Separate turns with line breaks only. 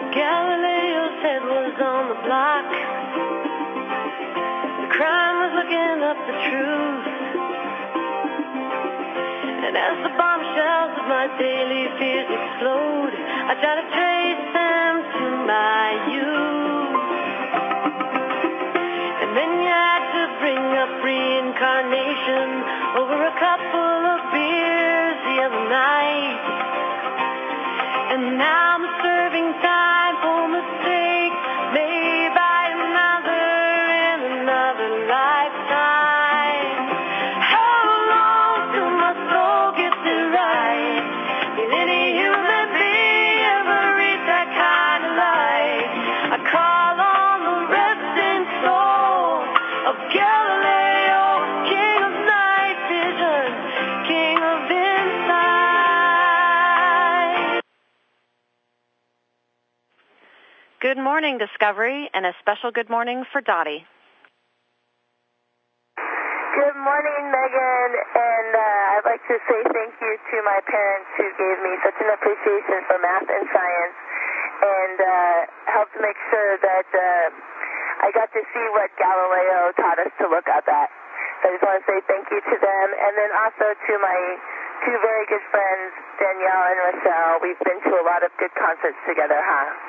Galileo's head was on the block. The crime was looking up the truth. And as the bombshells of my daily fears explode, I try to trace them to my youth. And then you had to bring up reincarnation over a couple of beers the other night. And now I'm serving time for mistakes made by another in another lifetime. How long till my soul gets it right? Will any human being ever reach that kind of light? I call on the resting soul of Galileo, king of night vision, king of insight. Good morning, Discovery, and a special good morning for Dottie.
Good morning, Megan, and I'd like to say thank you to my parents who gave me such an appreciation for math and science and helped make sure that I got to see what Galileo taught us to look up at. So I just want to say thank you to them, and then also to my two very good friends, Danielle and Rochelle. We've been to a lot of good concerts together, huh?